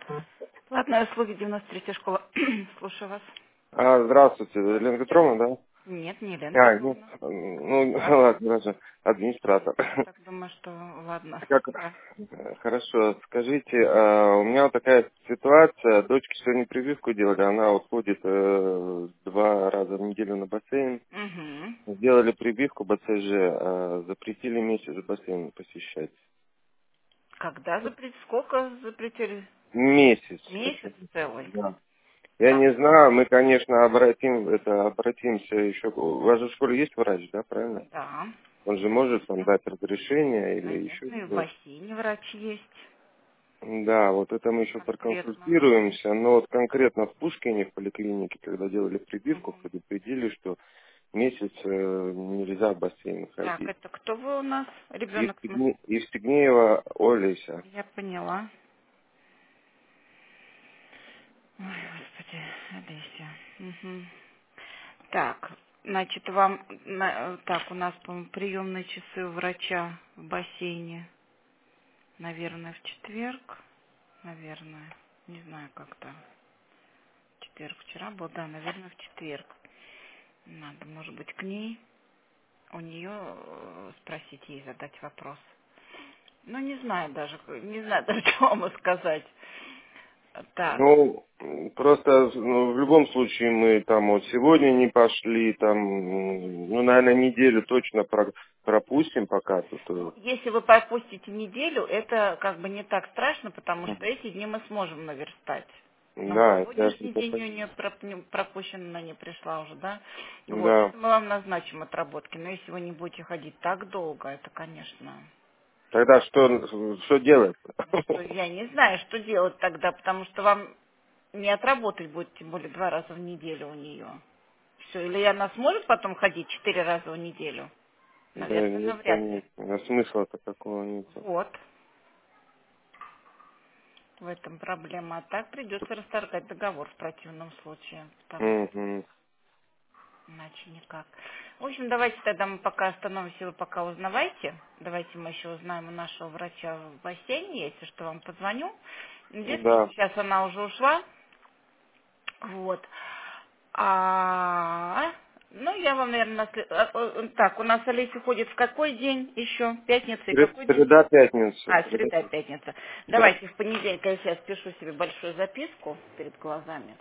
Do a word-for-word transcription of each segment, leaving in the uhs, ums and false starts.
Платные услуги, девяносто третья школа. Слушаю вас. А, здравствуйте, Елена Петровна, да? Нет, не Елена А, нет, Петровна. ну, Вас? ладно, даже администратор. Я так думаю, что ладно. Как, Да. э, хорошо, скажите, а, у меня вот такая ситуация, дочке сегодня прививку делали, она вот ходит э, два раза в неделю на бассейн, Угу. сделали прививку бэ цэ жэ, а, запретили месяц бассейн посещать. Когда запретили? Сколько запретили? Месяц Месяц хотя бы. целый. Да. Я Так, не знаю, мы, конечно, обратим, это, обратимся еще. У вас же в школе есть врач, да, правильно? да. Он же может Есть. там дать разрешение или еще Конечно, и в что-то. бассейне врач есть. Да, вот это мы еще Конкретно. проконсультируемся, но вот конкретно в Пушкине, в поликлинике, когда делали прививку, Мгм. предупредили, что месяц э, нельзя в бассейн Так, ходить. это кто вы у нас? Ребенок, в смысле? Евстигне- Евстигнеева Олеся. Я поняла. Ой, господи, Олеся. Мгм. Так, значит, вам, на- так, у нас, по-моему, приемные часы у врача в бассейне, наверное, в четверг, наверное, не знаю, как-то, четверг вчера был, да, наверное, в четверг. Надо, может быть, к ней, у нее э, спросить ей, задать вопрос. Ну, не знаю даже, не знаю даже, что вам сказать. Так, Ну, м, просто, ну, в любом случае мы там вот сегодня не пошли, там, м, ну, наверное, неделю точно про- пропустим пока тут. э. ну, если вы пропустите неделю, это как бы не так страшно, потому что Мгм. эти дни мы сможем наверстать. Но на Да, это я же сегодняшний это день у понимаю. нее проп- не- пропущена, она не пришла уже, да? Вот, Да. это мы вам назначим отработки. Но если вы не будете ходить так долго, это, конечно... Тогда что, что делать? Ну что, я не знаю, что делать тогда, потому что вам не отработать будет, тем более два раза в неделю у нее. Все, или она сможет потом ходить четыре раза в неделю? Да, Наверное, нет, навряд ли. нет, смысла-то такого нет. Вот, в этом проблема. А так придется расторгать договор в противном случае, потому что Мгм. иначе никак. В общем, давайте тогда мы пока остановимся, вы пока узнавайте. Давайте мы еще узнаем у нашего врача в бассейне, если что, вам позвоню. Единственное, что Да. сейчас она уже ушла. Вот. А, ну, я вам, наверное, на след- а, э, так, у нас Олеся ходит в какой день еще? Пятница и Сре- какой день? Среда, пятница. А, Среда, среда и пятница. да. Давайте в понедельник, я сейчас пишу себе большую записку перед глазами,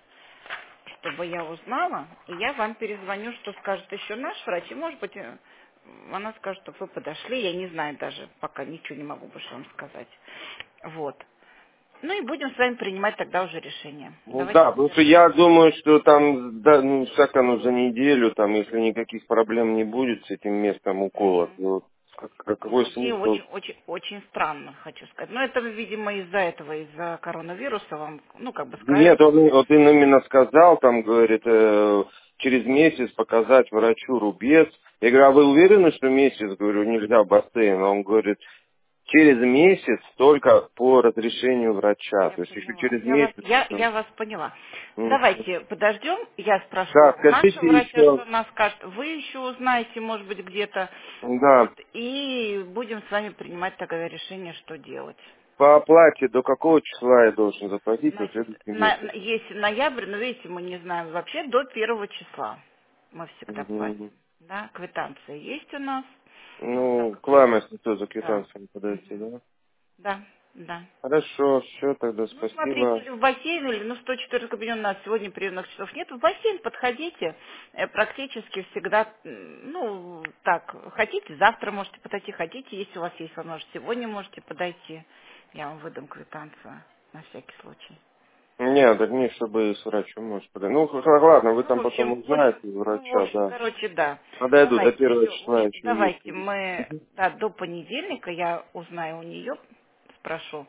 чтобы я узнала, и я вам перезвоню, что скажет еще наш врач, и, может быть, э, она скажет, чтобы вы подошли, я не знаю даже, пока ничего не могу больше вам сказать. Вот. Ну и будем с вами принимать тогда уже решение. Ну Давайте да, потому что свяжемся. я думаю, что там, да, ну, всяко ну, за неделю, там, если никаких проблем не будет с этим местом укола, Мгм. то как- как- Ну, какой очень, смысл? очень, очень, очень странно, хочу сказать. Но это, видимо, из-за этого, из-за коронавируса вам, ну, как бы сказали. Нет, он, вот он именно сказал, там, говорит, э, через месяц показать врачу рубец. Я говорю, а вы уверены, что месяц, говорю, нельзя в бассейн? Он говорит, через месяц только по разрешению врача. Я То есть еще поняла. через Я вас, месяц. я, Там, я вас поняла. м. Давайте подождем, я Да, спрошу у нашего скажите врача, что еще, она скажет. Вы еще узнаете, может быть, где-то. да, Вот. И будем с вами принимать тогда решение, что делать. по оплате до какого числа я должен заплатить на Значит, следующий на, месяц? на- есть ноябрь, но видите, мы не знаем вообще, до первого числа мы всегда Мгм. платим. Да, квитанция есть у нас. Ну, так Ну, к как я... вам, если что, за Да. квитанцией подойти, Мгм. да? Да, да. Хорошо, все, тогда Ну, смотрите, спасибо. или в бассейн, или, ну, сто четвёртый кабинет у нас сегодня приемных часов нет. В бассейн подходите, э, практически всегда, м, ну, так, хотите, завтра можете подойти, хотите, если у вас есть возможность, сегодня можете подойти. Я вам выдам квитанцию на всякий случай. Нет, так не, чтобы с врачом, может, подойти. Ну, х- ладно, вы Ну, в там потом общем, в общем, узнаете у ну, в врача, общем, да. короче, да. Подойду, до Давайте первого еще, в числа общем, еще есть. давайте мы, да, до понедельника я узнаю у нее, спрошу,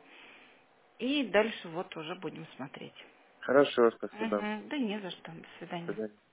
и дальше вот уже будем смотреть. Хорошо, спасибо. Мгм. Да не за что. До До свидания. свидания.